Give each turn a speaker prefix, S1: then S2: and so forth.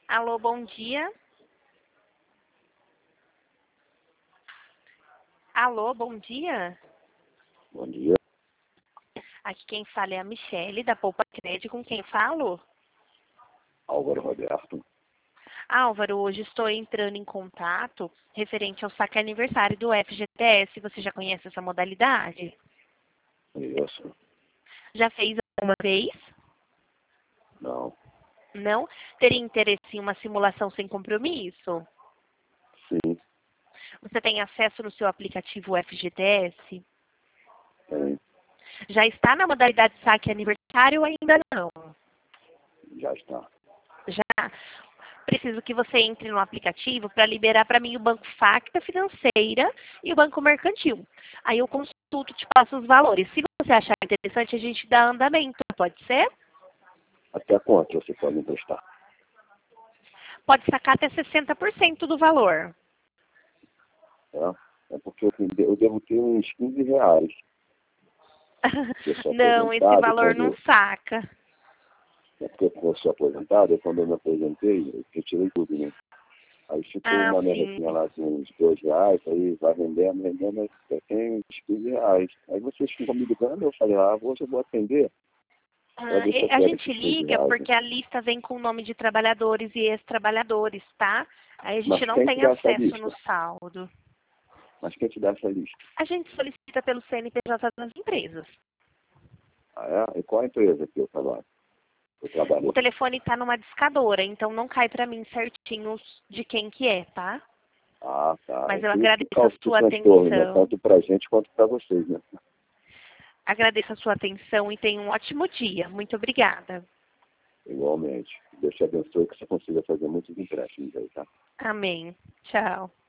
S1: Alô, bom dia. Alô, bom dia.
S2: Bom dia,
S1: Aqui quem fala é a Michele, da Poupa Crédito. Com quem falo?
S2: Álvaro Roberto.
S1: Álvaro, hoje estou entrando em contato referente ao saque aniversário do FGTS. Você já conhece essa modalidade?
S2: Isso.
S1: Já fez alguma vez?
S2: Não.
S1: Não? Teria interesse em uma simulação sem compromisso?
S2: Sim.
S1: Você tem acesso no seu aplicativo FGTS?
S2: Tem.
S1: Já está na modalidade saque aniversário ou ainda não?
S2: Já está.
S1: Já. Preciso que você entre no aplicativo para liberar para mim o Banco Facta Financeira e o Banco Mercantil. Aí eu consulto, te passo os valores. Se você achar interessante, a gente dá andamento, pode ser?
S2: Até quanto você pode emprestar?
S1: Pode sacar até 60% do valor.
S2: É porque eu devo ter uns R$ 15. Se eu sou
S1: Não, esse
S2: aposentado,
S1: valor não saca.
S2: é porque eu sou aposentado, quando eu me aposentei, eu retirei tudo, né? Aí ficou
S1: Ah,
S2: uma
S1: sim.
S2: merrequinha lá de uns R$ 2, aí vai vendendo, eu tenho uns R$ 15. Aí vocês ficam me ligando, eu falei, hoje eu vou atender, para ver se eu
S1: A
S2: quero
S1: gente
S2: esses
S1: liga
S2: R$ 15.
S1: porque a lista vem com o nome de trabalhadores e ex-trabalhadores, tá? Aí a gente
S2: Mas
S1: não
S2: quem te
S1: tem
S2: dá essa
S1: acesso no
S2: lista?
S1: saldo.
S2: Mas quem te dá essa lista?
S1: A gente solicita pelo CNPJ das empresas.
S2: Ah, é? E qual a empresa que eu trabalho? Eu
S1: O
S2: trabalho.
S1: telefone está numa discadora, então não cai para mim certinho de quem que é, tá?
S2: Ah, tá. É
S1: Mas eu
S2: por isso que
S1: agradeço a
S2: causa esse
S1: sua
S2: transtorno, né?
S1: atenção.
S2: Tanto pra gente quanto pra vocês, né?
S1: Agradeço a sua atenção e tenha um ótimo dia. Muito obrigada.
S2: Igualmente. Deus te abençoe que você consiga fazer muitos empréstimos aí, tá?
S1: Amém. Tchau.